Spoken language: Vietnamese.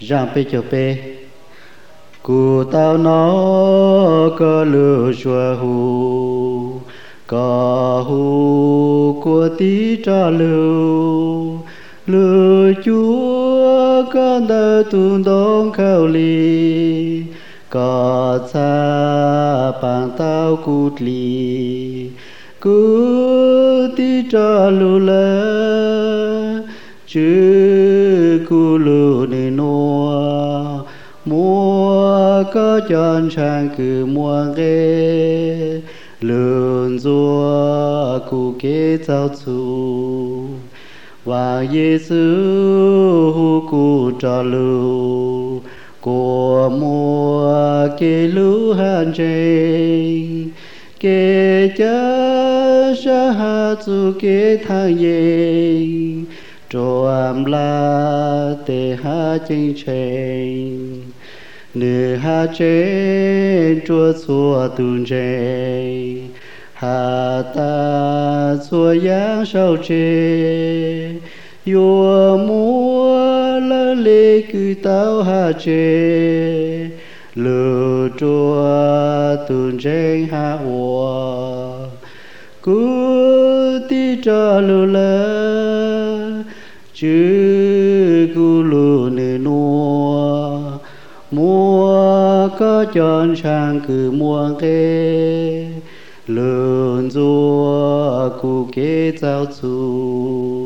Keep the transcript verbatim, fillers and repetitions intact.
giang pe cho pe cụ tao nó có lưu chùa hù có hù của tí cho lưu lưu chúa con đã tuôn đón khâu li có xa bằng tao cút li cút tí cho lưu lơ chứ cú lưu nê nô mua có chọn sang cứ mua ghê lường rùa cụ kế giáo chủ và Giêsu cụ cho lưu của mua kế lưu hàn trình kế chá sa hạ chủ kế thang yên trộm la tê ha chinh trình nữ ha chế chúa xua tuôn chế hà ta xua giang sâu chế yua múa lơ lê cư tao ha chế lưu chúa tuôn chế ha ua cú tí cho lưu lơ chứ cú lưu nê nua mua có chọn sang cứ mua ghê lường rùa cụ kế giáo chủ